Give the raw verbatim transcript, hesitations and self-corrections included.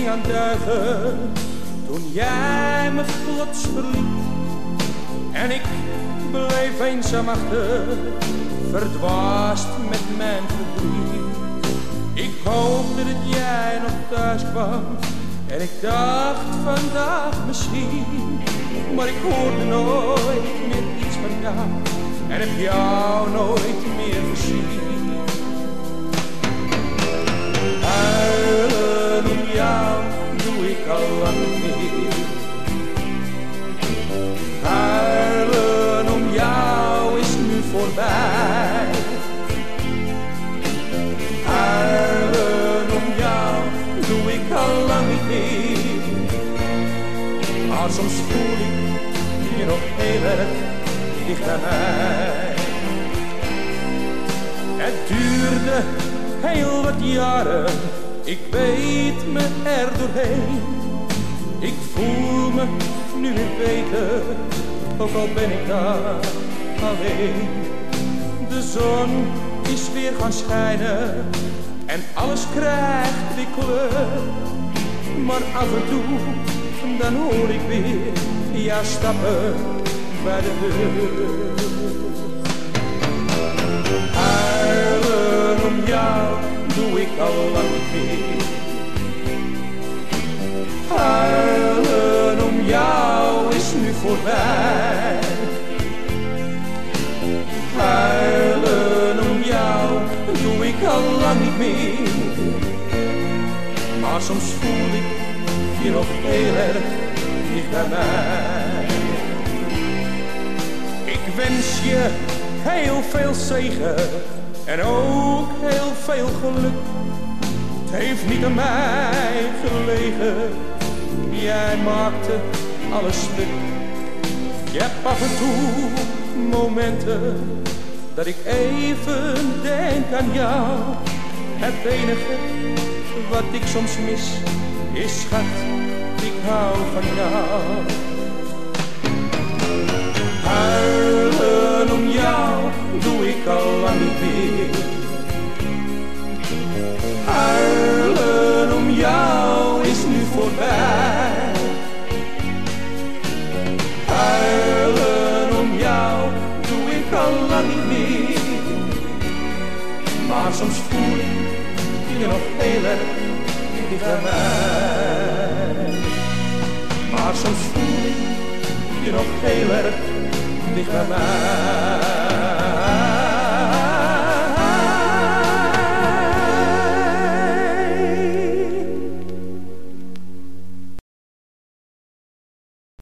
aan duigen toen jij me plots verliet. En ik bleef eenzaam achter, verdwaasd met mijn verdriet. Ik hoopte dat jij nog thuis kwam en ik dacht vandaag misschien. Maar ik hoorde nooit meer iets van jou en heb jou nooit meer gezien. Huilen om jou doe ik al lang niet meer. Huilen om jou is nu voorbij. Huilen om jou doe ik al lang niet meer. Maar soms voel ik je nog heel erg dicht bij mij. Het duurde heel wat jaren, ik weet me er doorheen. Ik voel me nu weer beter, ook al ben ik daar alleen. De zon is weer gaan schijnen en alles krijgt weer kleur. Maar af en toe, dan hoor ik weer jouw stappen bij de deur. Huilen om jou doe ik al lang niet meer. Huilen om jou is nu voorbij. Huilen om jou doe ik al lang niet meer. Maar soms voel ik je nog heel erg dicht bij mij. Ik wens je heel veel zegen en ook heel veel geluk. Het heeft niet aan mij gelegen, jij maakte alles stuk. Je hebt af en toe momenten dat ik even denk aan jou. Het enige wat ik soms mis is, schat, ik hou van jou. Huilen om jou doe ik al lang niet meer. Huilen om jou is nu voorbij. Huilen om jou doe ik al lang niet meer. Maar soms voel ik je nog heel erg dicht bij mij. Maar soms voel ik je nog heel erg dicht bij mij.